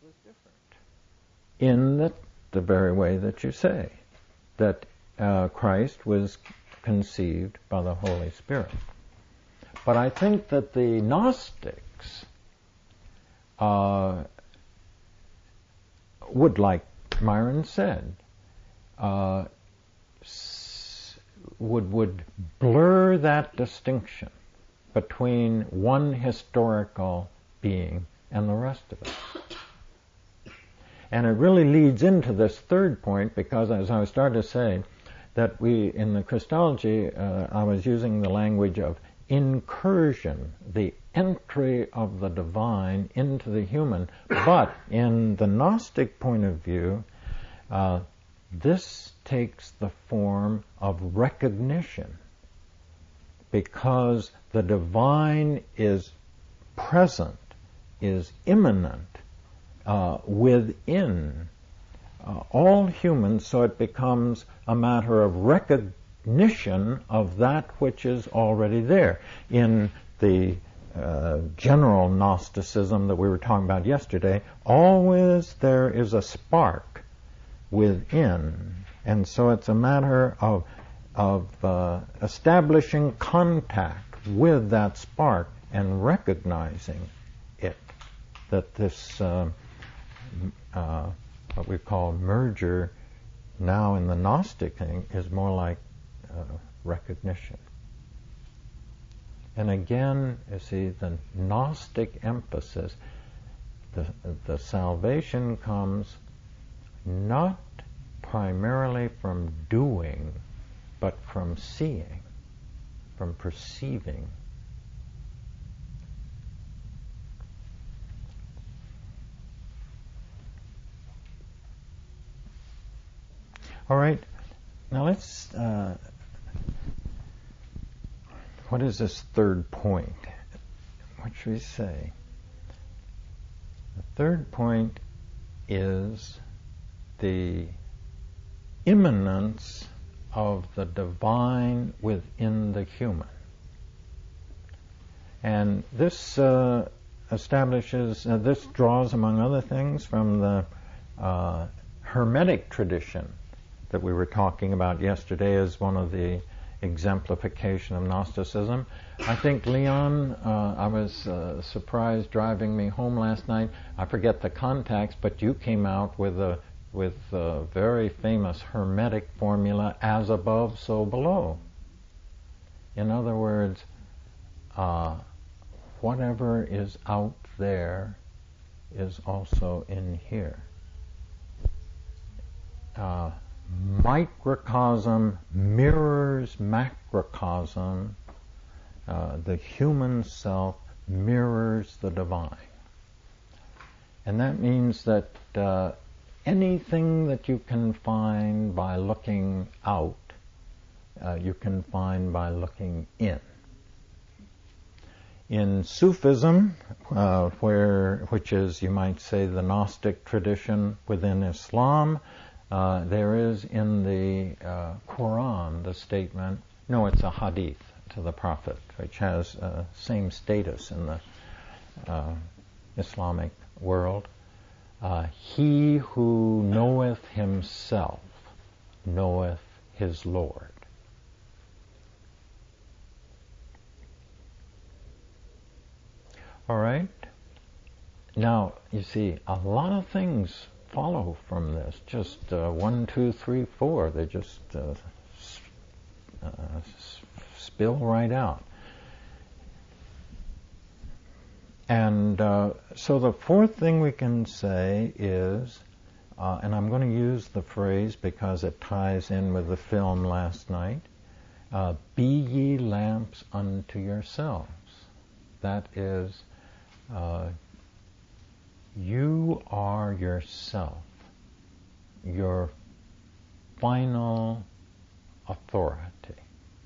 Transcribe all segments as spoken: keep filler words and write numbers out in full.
was different in the, the very way that you say, that uh, Christ was conceived by the Holy Spirit. But I think that the Gnostics uh, would, like Myron said, uh, s- would would blur that distinction between one historical being and the rest of it. And it really leads into this third point, because as I started to say, that we, in the Christology, uh, I was using the language of incursion, the entry of the divine into the human. But in the Gnostic point of view, uh, this takes the form of recognition, because the divine is present, is immanent uh, within uh, all humans, so it becomes a matter of recognition of that which is already there. In the uh, general Gnosticism that we were talking about yesterday, always there is a spark within, and so it's a matter of of uh, establishing contact with that spark and recognizing it, that this uh, uh, what we call merger now in the Gnostic thing is more like uh, recognition. And again, you see, the Gnostic emphasis, the, the salvation comes not primarily from doing, but from seeing, from perceiving. All right, now let's, uh, what is this third point? What should we say? The third point is the immanence of the divine within the human. And this uh, establishes, uh, this draws, among other things, from the uh, Hermetic tradition that we were talking about yesterday as one of the exemplification of Gnosticism. I think, Leon, uh, I was uh, surprised driving me home last night. I forget the context, but you came out with a with a very famous Hermetic formula, as above, so below. In other words, uh, whatever is out there is also in here. Uh, microcosm mirrors macrocosm. Uh, the human self mirrors the divine. And that means that uh, anything that you can find by looking out, uh, you can find by looking in. In Sufism, uh, where, which is, you might say, the Gnostic tradition within Islam, uh, there is in the uh, Quran the statement, no, it's a hadith to the Prophet, which has uh, same status in the uh, Islamic world. Uh, he who knoweth himself knoweth his Lord. All right? Now, you see, a lot of things follow from this. Just uh, one, two, three, four. They just uh, uh, spill right out. And uh, so the fourth thing we can say is, uh, and I'm going to use the phrase because it ties in with the film last night, uh, be ye lamps unto yourselves. That is, uh, you are yourself, your final authority.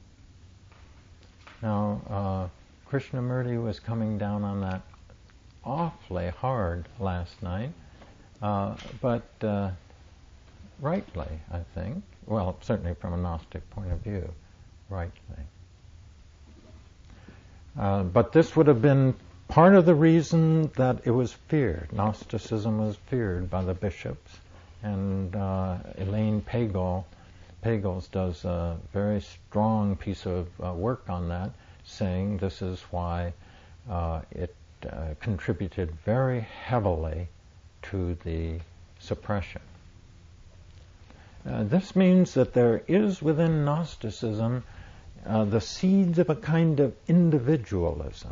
Now, uh, Krishnamurti was coming down on that awfully hard last night, uh, but uh, rightly, I think. Well, certainly from a Gnostic point of view, rightly. Uh, but this would have been part of the reason that it was feared, Gnosticism was feared by the bishops, and uh, Elaine Pagel, Pagels does a very strong piece of uh, work on that, saying this is why uh, it uh, contributed very heavily to the suppression. Uh, this means that there is within Gnosticism uh, the seeds of a kind of individualism,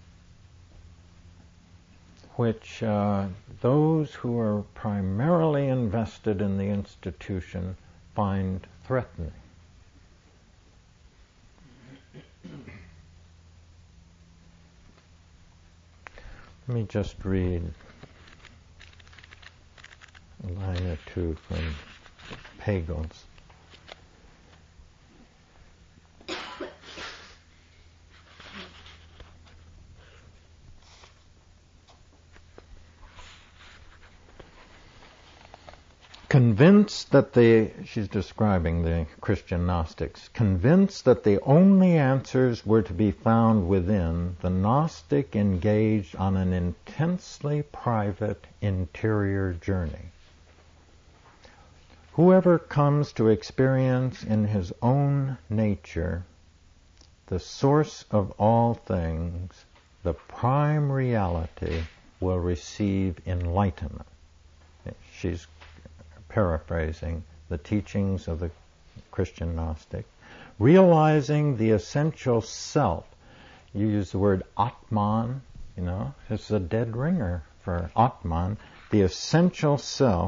which uh, those who are primarily invested in the institution find threatening. Let me just read a line or two from Pagels. Convinced that the, she's describing the Christian Gnostics, convinced that the only answers were to be found within, the Gnostic engaged on an intensely private interior journey. Whoever comes to experience in his own nature the source of all things, the prime reality, will receive enlightenment. She's paraphrasing the teachings of the Christian Gnostic. Realizing the essential self. You use the word Atman, you know, it's a dead ringer for Atman. The essential self.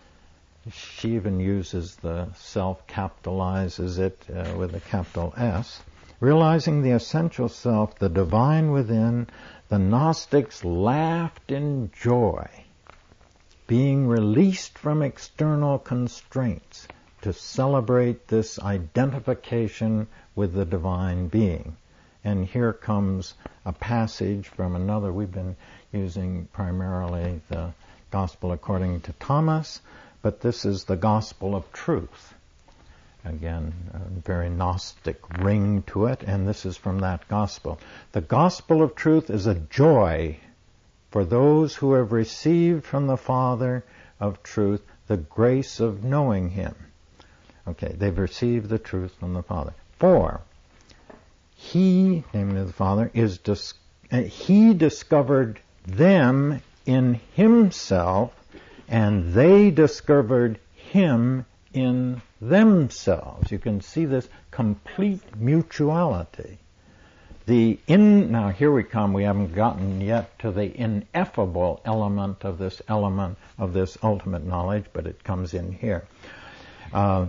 She even uses the self, capitalizes it uh, with a capital S. Realizing the essential self, the divine within, the Gnostics laughed in joy, being released from external constraints to celebrate this identification with the divine being. And here comes a passage from another. We've been using primarily the Gospel according to Thomas, but this is the Gospel of Truth. Again, a very Gnostic ring to it, and this is from that Gospel. The Gospel of Truth is a joy for those who have received from the Father of truth the grace of knowing Him. Okay, they've received the truth from the Father. For He, namely the Father, is dis- uh, He discovered them in Himself, and they discovered Him in themselves. You can see this complete mutuality. The in, now here we come, we haven't gotten yet to the ineffable element of this element of this ultimate knowledge, but it comes in here. Uh,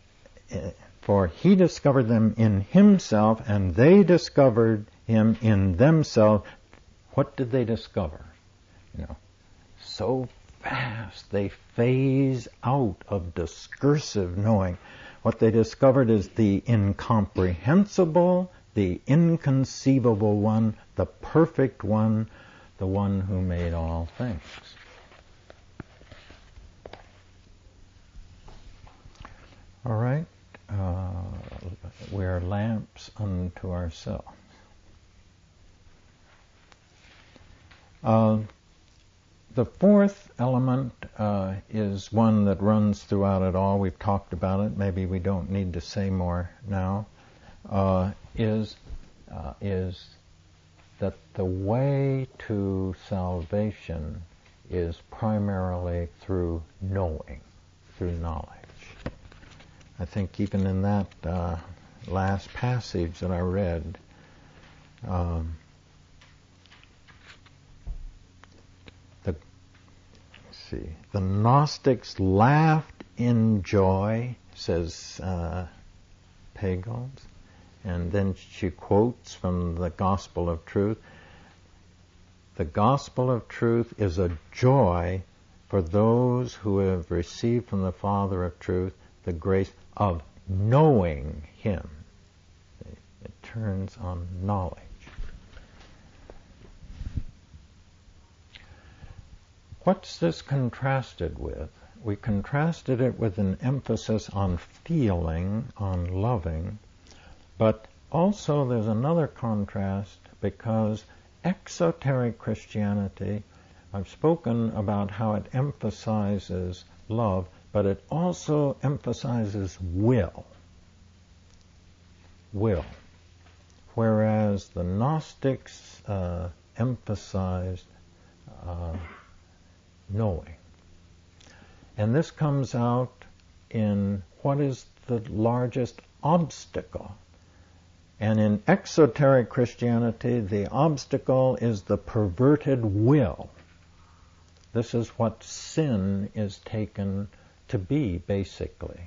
for He discovered them in Himself, and they discovered Him in themselves. What did they discover? You know, so fast they phase out of discursive knowing. What they discovered is the incomprehensible, the inconceivable one, the perfect one, the one who made all things. All right, uh, we are lamps unto ourselves. Uh, the fourth element uh, is one that runs throughout it all. We've talked about it. Maybe we don't need to say more now. Uh, is uh, is that the way to salvation is primarily through knowing, through knowledge. I think even in that uh, last passage that I read, um, the let's see, the Gnostics laughed in joy, says uh, Pagels. And then she quotes from the Gospel of Truth. The Gospel of Truth is a joy for those who have received from the Father of Truth the grace of knowing Him. It turns on knowledge. What's this contrasted with? We contrasted it with an emphasis on feeling, on loving. But also there's another contrast because exoteric Christianity, I've spoken about how it emphasizes love, but it also emphasizes will. Will. Whereas the Gnostics uh, emphasized uh, knowing. And this comes out in what is the largest obstacle. And in exoteric Christianity, the obstacle is the perverted will. This is what sin is taken to be, basically.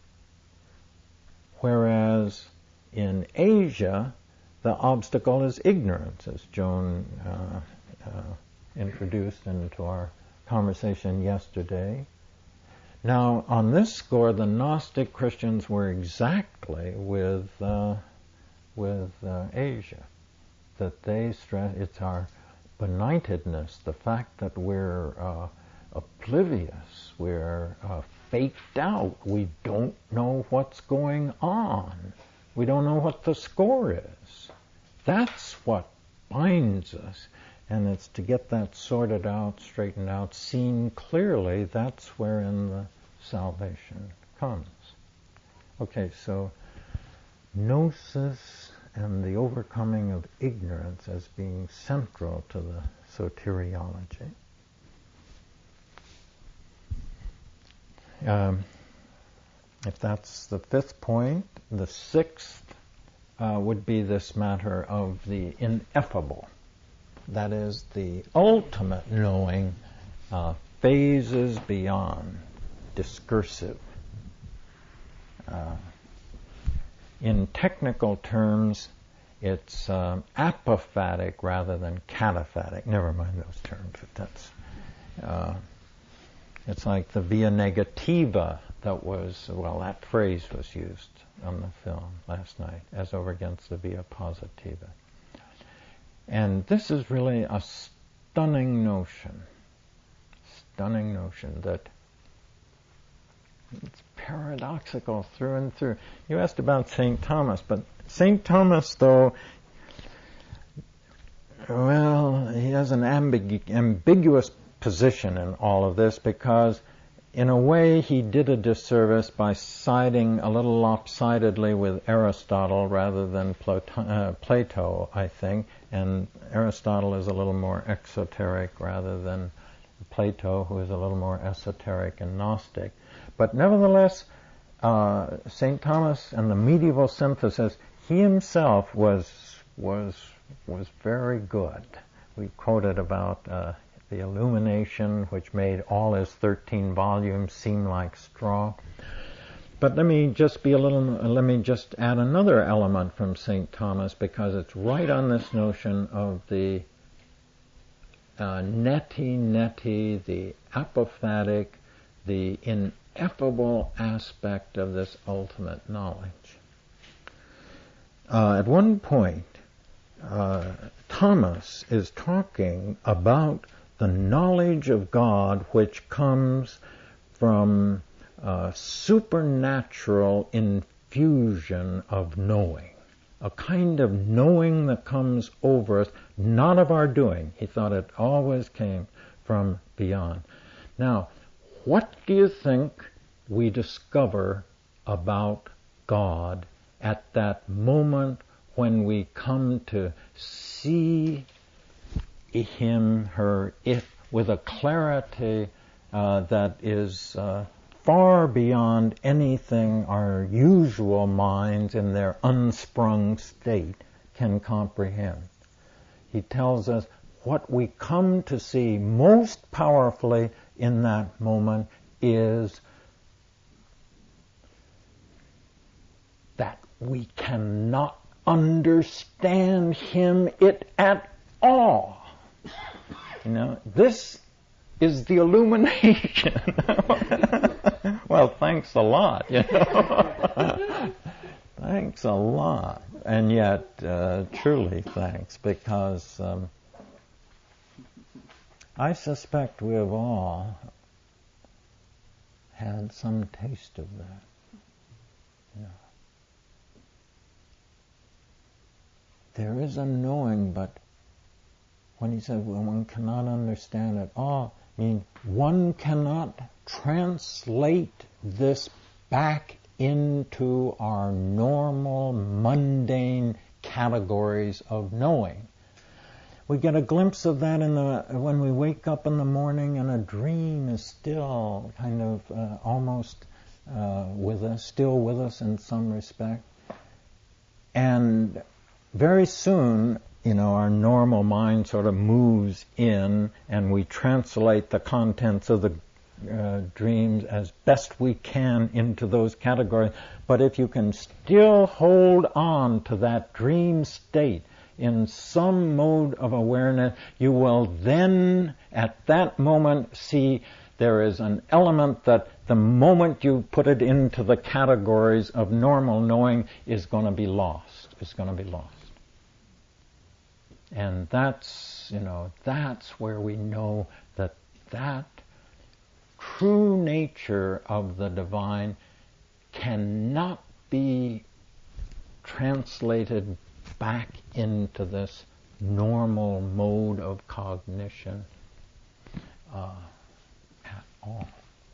Whereas in Asia, the obstacle is ignorance, as Joan uh, uh, introduced into our conversation yesterday. Now, on this score, the Gnostic Christians were exactly with uh, with uh, Asia, that they stress it's our benightedness, the fact that we're uh, oblivious, we're uh, faked out, we don't know what's going on, we don't know what the score is. That's what binds us. And it's to get that sorted out, straightened out, seen clearly, that's wherein the salvation comes. Okay, so gnosis and the overcoming of ignorance as being central to the soteriology. Um, if that's the fifth point, the sixth uh, would be this matter of the ineffable. That is, the ultimate knowing uh, phases beyond, discursive. Uh, in technical terms, it's um, apophatic rather than cataphatic. Never mind those terms, but that's... Uh, it's like the via negativa that was, well, that phrase was used on the film last night, as over against the via positiva. And this is really a stunning notion, stunning notion that it's paradoxical through and through. You asked about Saint Thomas, but Saint Thomas, though, well, he has an ambigu- ambiguous position in all of this, because in a way he did a disservice by siding a little lopsidedly with Aristotle rather than Plato, uh, Plato, I think, and Aristotle is a little more exoteric rather than Plato, who is a little more esoteric and Gnostic. But nevertheless, uh, Saint Thomas and the medieval synthesis, he himself was was was very good. We quoted about uh, the illumination, which made all his thirteen volumes seem like straw. But let me just be a little. Let me just add another element from Saint Thomas, because it's right on this notion of the uh, neti neti, the apophatic, the ineffable aspect of this ultimate knowledge. Uh, at one point, uh, Thomas is talking about the knowledge of God which comes from uh, supernatural infusion of knowing, a kind of knowing that comes over us, not of our doing. He thought it always came from beyond. Now, what do you think we discover about God at that moment when we come to see him, her, it, with a clarity uh, that is uh, far beyond anything our usual minds in their unsprung state can comprehend? He tells us what we come to see most powerfully in that moment is that we cannot understand him it at all. You know, this is the illumination. Well, thanks a lot, you know. Thanks a lot. And yet, uh, truly thanks, because um, I suspect we have all had some taste of that. Yeah. There is a knowing, but when he said, well, one cannot understand it all, I mean, one cannot translate this back into our normal, mundane categories of knowing. We get a glimpse of that in the when we wake up in the morning and a dream is still kind of uh, almost uh, with us, still with us in some respect. And very soon, you know, our normal mind sort of moves in and we translate the contents of the uh, dreams as best we can into those categories. But if you can still hold on to that dream state in some mode of awareness, you will then, at that moment, see there is an element that the moment you put it into the categories of normal knowing is going to be lost. It's going to be lost. And that's, you know, that's where we know that that true nature of the divine cannot be translated back into this normal mode of cognition uh, at all.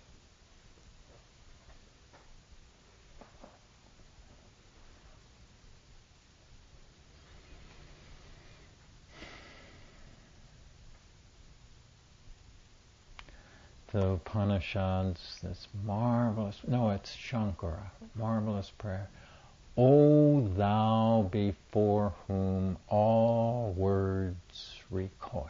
The Upanishads, this marvelous, no, it's Shankara, marvelous prayer. O thou before whom all words recoil.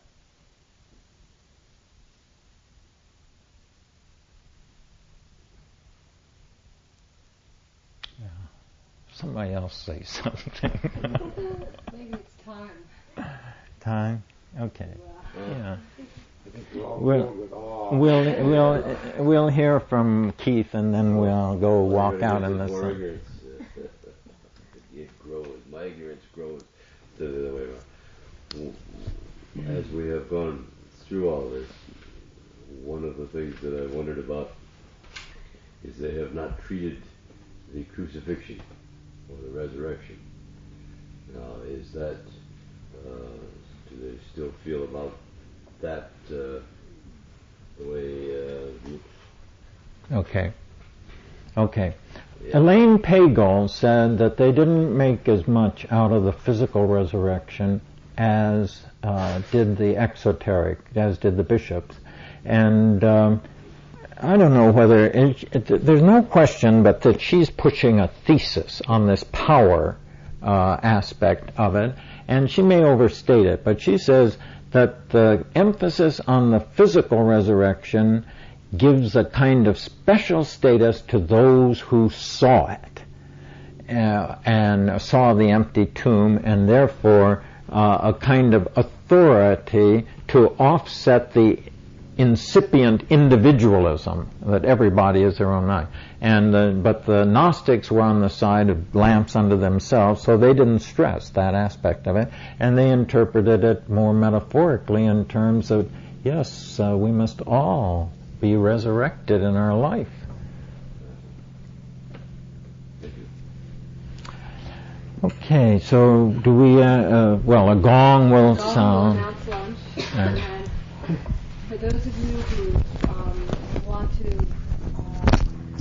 Yeah. Somebody else say something. Maybe it's time. Time? Okay. Yeah. We'll, we'll, we'll, we'll, we'll hear from Keith and then we'll go walk out in the sun. It grows. My ignorance grows to the other way around. As we have gone through all this, one of the things that I wondered about is they have not treated the crucifixion or the resurrection. Now, is that, uh, do they still feel about that uh, the way... Uh, okay. Okay. Yeah. Elaine Pagel said that they didn't make as much out of the physical resurrection as uh, did the exoteric, as did the bishops. And um, I don't know whether, it, it, there's no question but that she's pushing a thesis on this power uh, aspect of it, and she may overstate it, but she says that the emphasis on the physical resurrection gives a kind of special status to those who saw it uh, and saw the empty tomb, and therefore uh, a kind of authority to offset the incipient individualism that everybody is their own knight. And uh, but the Gnostics were on the side of lamps unto themselves, so they didn't stress that aspect of it, and they interpreted it more metaphorically in terms of, yes, uh, we must all be resurrected in our life. Okay, so do we, uh, uh, well, a gong will gong sound. Will announce lunch. And for those of you who um, want to uh,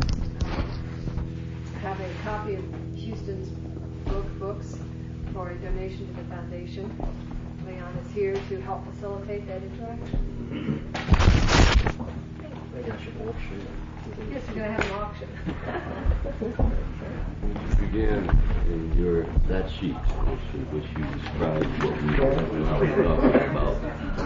have a copy of Houston's book, books, for a donation to the foundation, Leon is here to help facilitate that interaction. Yes, we're going to have an auction. You began in your that sheet, which, which you described what we were talking about.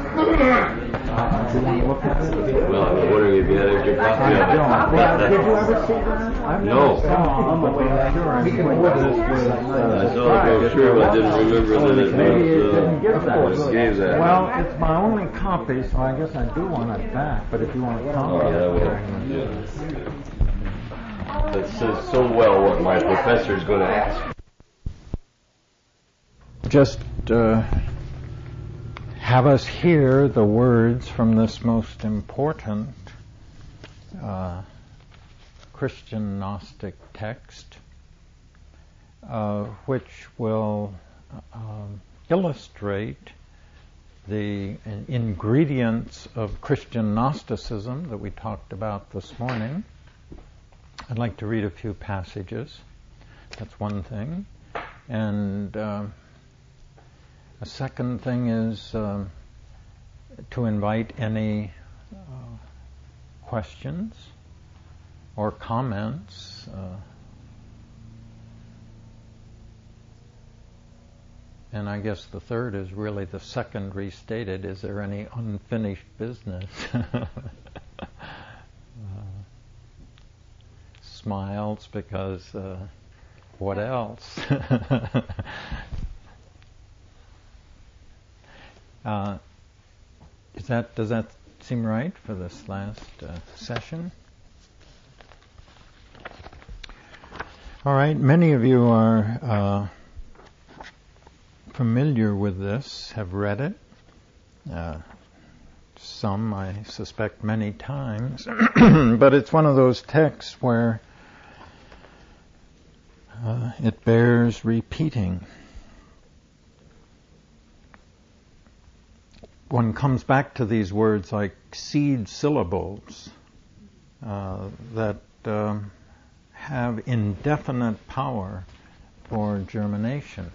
Well, I was wondering if you had a good copy of it. Well, did you ever see that? I've no. Never saw it, but I'm sure I saw the brochure, but I didn't remember that it Maybe it was, didn't uh, give that. was gave that. Well, it's my only copy, so I guess I do want it back, but if you want to copy Oh, yeah, it. well, yeah. That says so well what my professor is going to ask. Just uh, have us hear the words from this most important uh, Christian Gnostic text, uh, which will um, illustrate the ingredients of Christian Gnosticism that we talked about this morning. I'd like to read a few passages. That's one thing. And uh, a second thing is uh, to invite any uh, questions or comments. Uh, And I guess the third is really the second restated. Is there any unfinished business? uh, smiles because uh, what else? uh, is that does that seem right for this last uh, session? All right. Many of you are. Uh, familiar with this, have read it. Uh, some, I suspect, many times. But it's one of those texts where uh, it bears repeating. One comes back to these words like seed syllables uh, that uh, have indefinite power for germination.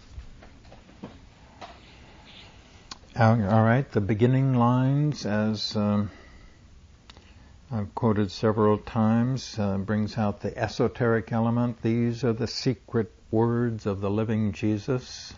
All right, the beginning lines, as um, I've quoted several times, uh, brings out the esoteric element. These are the secret words of the living Jesus.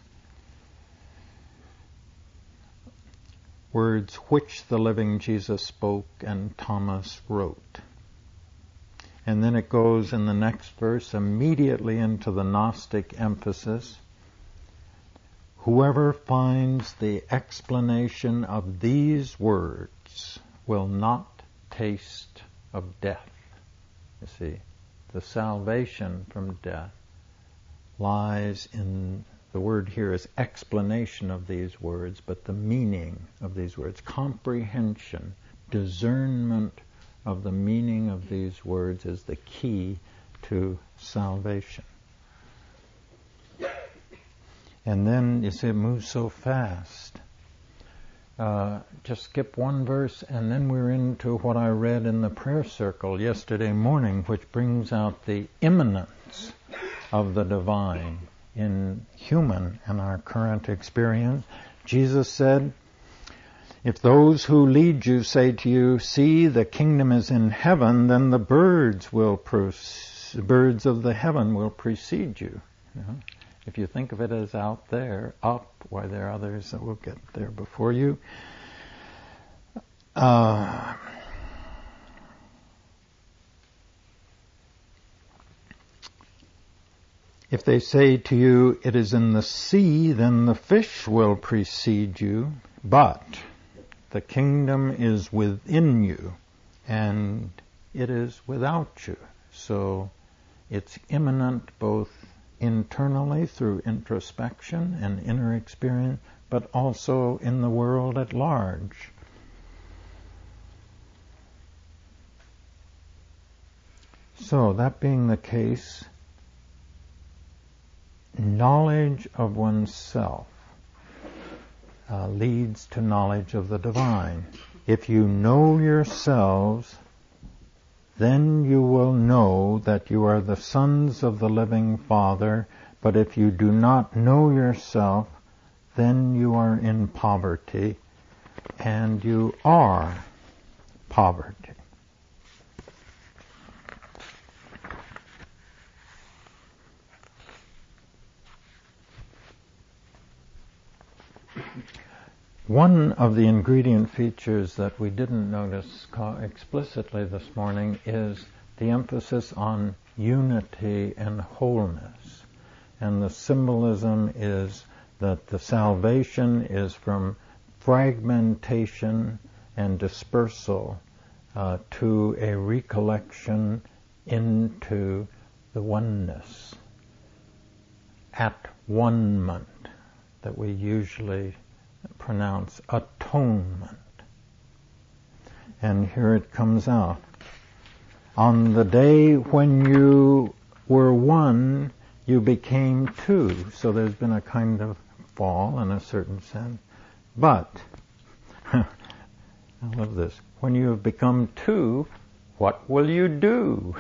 Words which the living Jesus spoke and Thomas wrote. And then it goes in the next verse immediately into the Gnostic emphasis. Whoever finds the explanation of these words will not taste of death. You see, the salvation from death lies in, the word here is explanation of these words, but the meaning of these words, comprehension, discernment of the meaning of these words is the key to salvation. And then, you see, it moves so fast. Uh, just skip one verse, and then we're into what I read in the prayer circle yesterday morning, which brings out the immanence of the divine in human and our current experience. Jesus said, if those who lead you say to you, see, the kingdom is in heaven, then the birds will pro- birds of the heaven will precede you. You know? If you think of it as out there, up, why there are others that will get there before you. Uh, if they say to you, it is in the sea, then the fish will precede you, but the kingdom is within you, and it is without you. So it's immanent both internally through introspection and inner experience, but also in the world at large. So, that being the case, knowledge of oneself uh, leads to knowledge of the divine. If you know yourselves, then you will know that you are the sons of the living Father. But if you do not know yourself, then you are in poverty, and you are poverty. One of the ingredient features that we didn't notice explicitly this morning is the emphasis on unity and wholeness. And the symbolism is that the salvation is from fragmentation and dispersal uh, to a recollection into the oneness, at one-ment, that we usually pronounce atonement. And here it comes out. On the day when you were one, you became two. So there's been a kind of fall, in a certain sense, But, I love this, when you have become two, what will you do?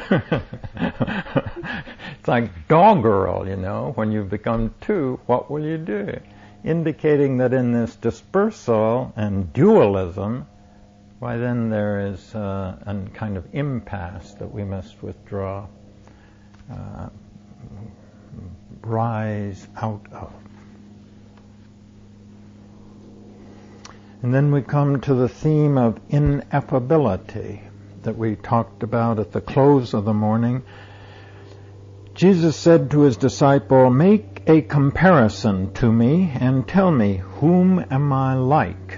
It's like doggerel, you know. When you've become two, what will you do? Indicating that in this dispersal and dualism, why then there is uh, a kind of impasse that we must withdraw, uh, rise out of. And then we come to the theme of ineffability that we talked about at the close of the morning. Jesus said to his disciple, "Make a comparison to me and tell me, whom am I like?"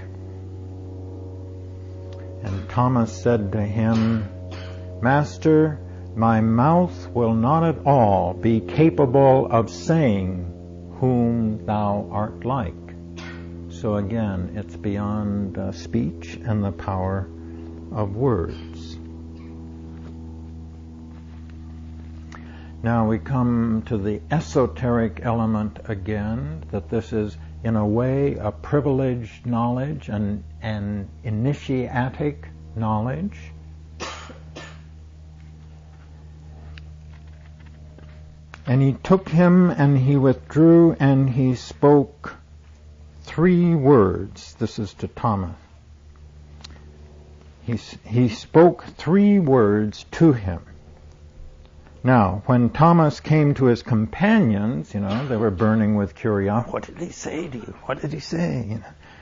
And Thomas said to him, "Master, my mouth will not at all be capable of saying whom thou art like." So again, it's beyond uh, speech and the power of words. Now we come to the esoteric element again, that this is in a way a privileged knowledge and an initiatic knowledge. And he took him and he withdrew and he spoke three words. This is to Thomas. He, he spoke three words to him. Now, when Thomas came to his companions, you know, they were burning with curiosity. What did he say to you? What did he say? You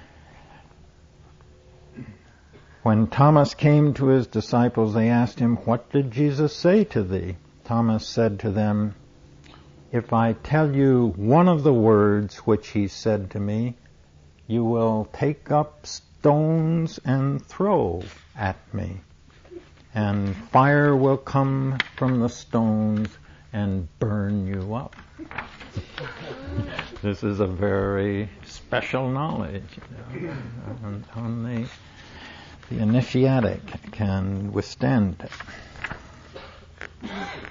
know. When Thomas came to his disciples, they asked him, "What did Jesus say to thee?" Thomas said to them, "If I tell you one of the words which he said to me, you will take up stones and throw at me, and fire will come from the stones and burn you up." This is a very special knowledge. You know? Only the initiatic can withstand it.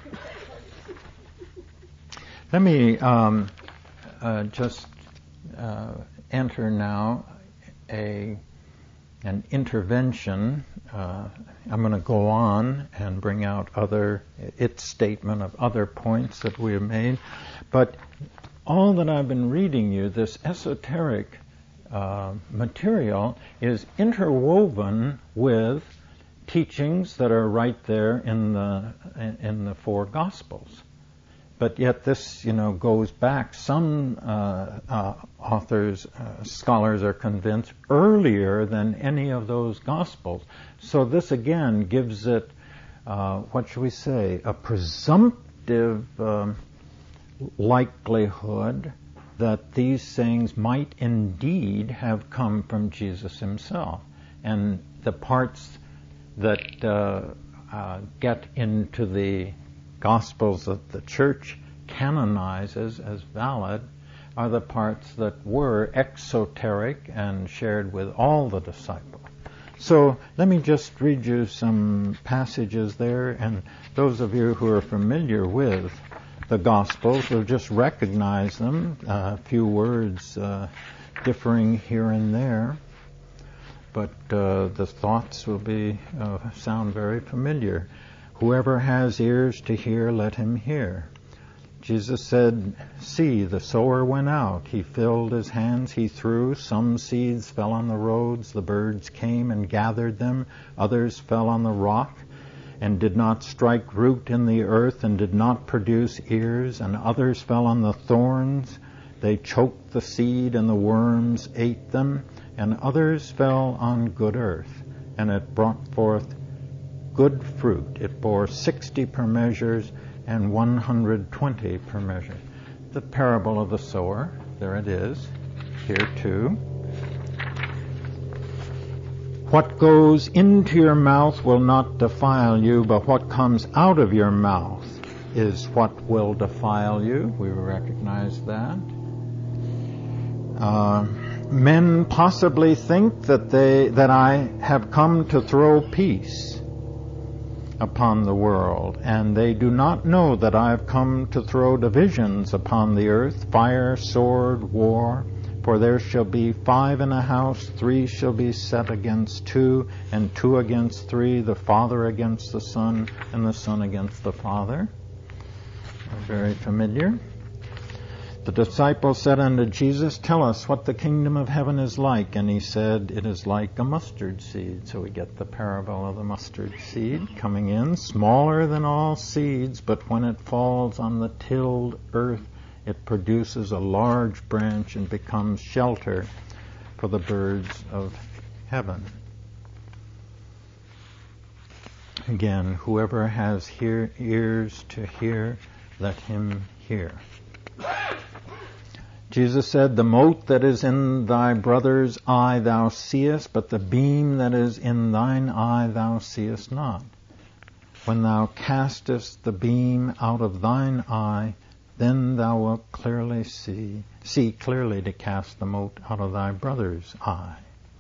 Let me um, uh, just uh, enter now a an intervention. Uh, I'm going to go on and bring out other its statement of other points that we have made, but all that I've been reading you, this esoteric uh, material, is interwoven with teachings that are right there in the in the four Gospels. But yet this, you know, goes back. Some uh, uh, authors, uh, scholars are convinced earlier than any of those Gospels. So this again gives it, uh, what should we say, a presumptive um, likelihood that these things might indeed have come from Jesus himself. And the parts that uh, uh, get into the Gospels that the Church canonizes as valid are the parts that were exoteric and shared with all the disciples. So let me just read you some passages there, and those of you who are familiar with the Gospels will just recognize them, uh, a few words uh, differing here and there, but uh, the thoughts will be uh, sound very familiar. "Whoever has ears to hear, let him hear." Jesus said, "See, the sower went out. He filled his hands, he threw. Some seeds fell on the roads. The birds came and gathered them. Others fell on the rock and did not strike root in the earth and did not produce ears. And others fell on the thorns. They choked the seed and the worms ate them. And others fell on good earth, and it brought forth good fruit. It bore sixty per measure and one hundred twenty per measure." The parable of the sower, there it is, here too. "What goes into your mouth will not defile you, but what comes out of your mouth is what will defile you." We recognize that. Uh, "Men possibly think that they that I have come to throw peace upon the world, and they do not know that I have come to throw divisions upon the earth, fire, sword, war. For there shall be five in a house, three shall be set against two, and two against three, the father against the son, and the son against the father. Very familiar. The disciples said unto Jesus, Tell us what the kingdom of heaven is like. And he said, It is like a mustard seed. So we get the parable of the mustard seed coming in, smaller than all seeds, but when it falls on the tilled earth, it produces a large branch and becomes shelter for the birds of heaven. Again, whoever has hear, ears to hear, let him hear. Jesus said, The mote that is in thy brother's eye thou seest, but the beam that is in thine eye thou seest not. When thou castest the beam out of thine eye, then thou wilt clearly see, see clearly to cast the mote out of thy brother's eye.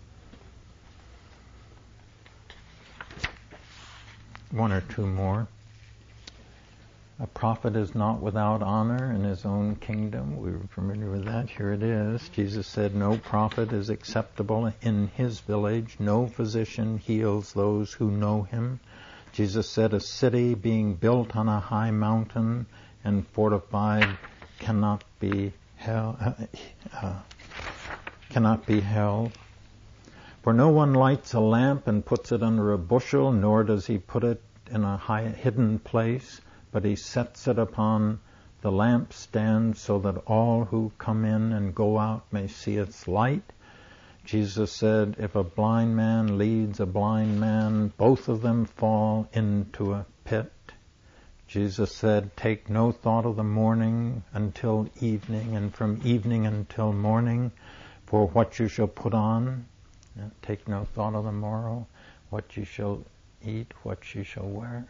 One or two more. A prophet is not without honor in his own kingdom. We were familiar with that. Here it is. Jesus said, No prophet is acceptable in his village. No physician heals those who know him. Jesus said, A city being built on a high mountain and fortified cannot be held. Uh, uh, cannot be held. For no one lights a lamp and puts it under a bushel, nor does he put it in a high, hidden place, but he sets it upon the lampstand so that all who come in and go out may see its light. Jesus said, If a blind man leads a blind man, both of them fall into a pit. Jesus said, Take no thought of the morning until evening, and from evening until morning, for what you shall put on. Take no thought of the morrow, what you shall eat, what you shall wear.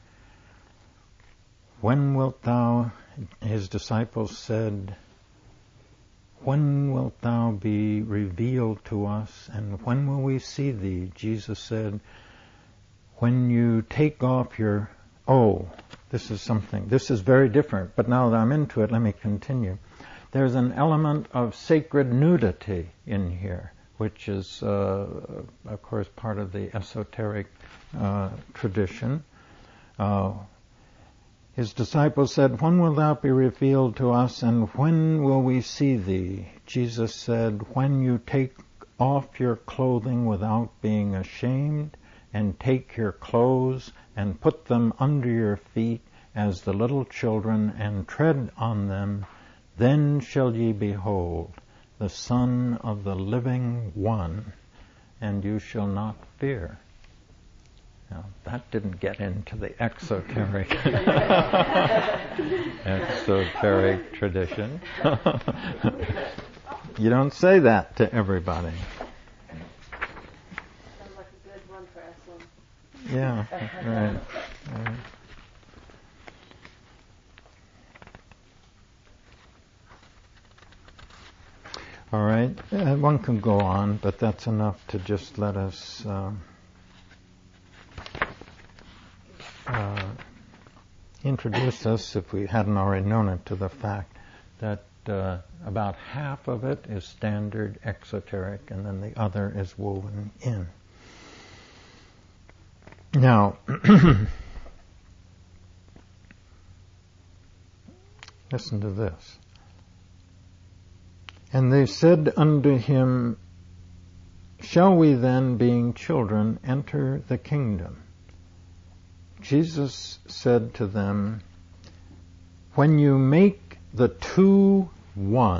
When wilt thou, his disciples said, When wilt thou be revealed to us, and when will we see thee? Jesus said, When you take off your, oh, this is something, this is very different, but now that I'm into it, let me continue. There's an element of sacred nudity in here, which is, uh, of course, part of the esoteric uh, tradition. Uh, His disciples said, When will thou be revealed to us, and when will we see thee? Jesus said, When you take off your clothing without being ashamed, and take your clothes and put them under your feet as the little children, and tread on them, then shall ye behold the Son of the living one, and you shall not fear. Now, that didn't get into the exoteric exoteric tradition. You don't say that to everybody. Sounds like a good one for Esalen. Yeah, right. right. All right, uh, one can go on, but that's enough to just let us um, uh, introduce us, if we hadn't already known it, to the fact that uh, about half of it is standard exoteric, and then the other is woven in. Now, listen to this. And they said unto him, Shall we then, being children, enter the kingdom? Jesus said to them, When you make the two one,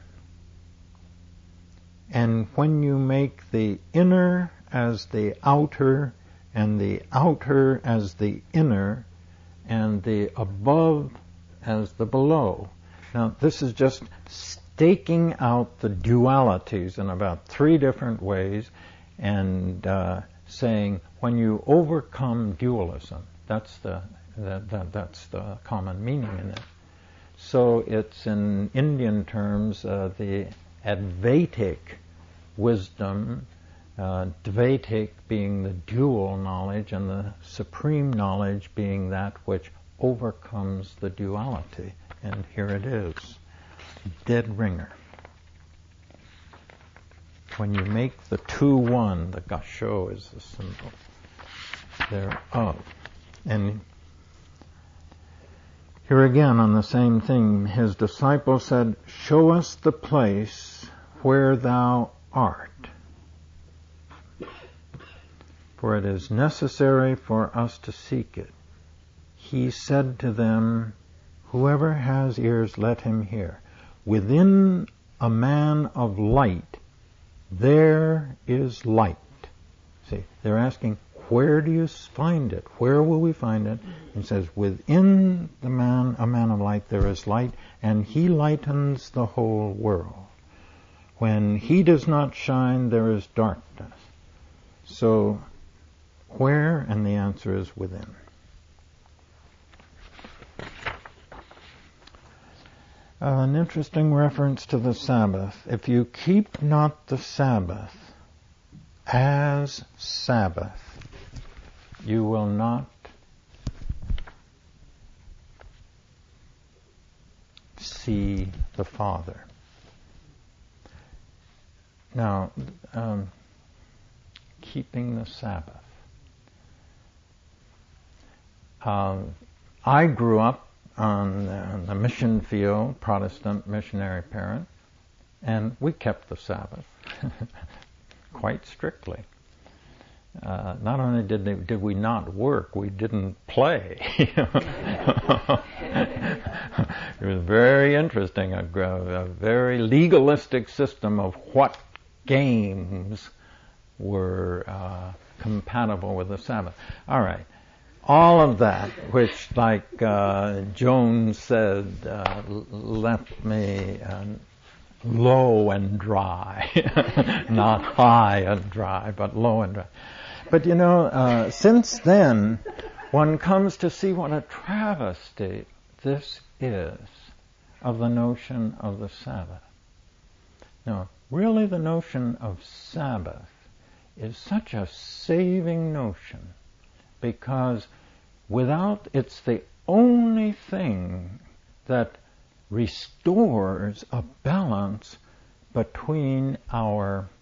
and when you make the inner as the outer, and the outer as the inner, and the above as the below. Now, this is just staking out the dualities in about three different ways, and uh, saying, when you overcome dualism, that's the that, that that's the common meaning in it. So it's, in Indian terms, uh, the Advaitic wisdom, uh, Dvaitic being the dual knowledge, and the supreme knowledge being that which overcomes the duality. And here it is. Dead ringer. when you make the two one, the gasho is the symbol thereof. And here again on the same thing, his disciple said, show us the place where thou art, for it is necessary for us to seek it. He said to them, whoever has ears, let him hear. Within a man of light, there is light. See, they're asking, where do you find it? Where will we find it? He says, within the man, a man of light, there is light, and he lightens the whole world. When he does not shine, there is darkness. So, where? And the answer is within. Uh, an interesting reference to the Sabbath. If you keep not the Sabbath as Sabbath, you will not see the Father. Now, um, keeping the Sabbath. Um, I grew up on uh, the mission field, Protestant missionary parent, and we kept the Sabbath quite strictly. Uh, not only did they, did we not work, we didn't play. It was very interesting, a, a very legalistic system of what games were uh, compatible with the Sabbath. All right. All of that, which, like uh, Jones said, uh, left me uh, low and dry. Not high and dry, but low and dry. But you know, uh, since then, one comes to see what a travesty this is of the notion of the Sabbath. Now, really the notion of Sabbath is such a saving notion, because without, it's the only thing that restores a balance between our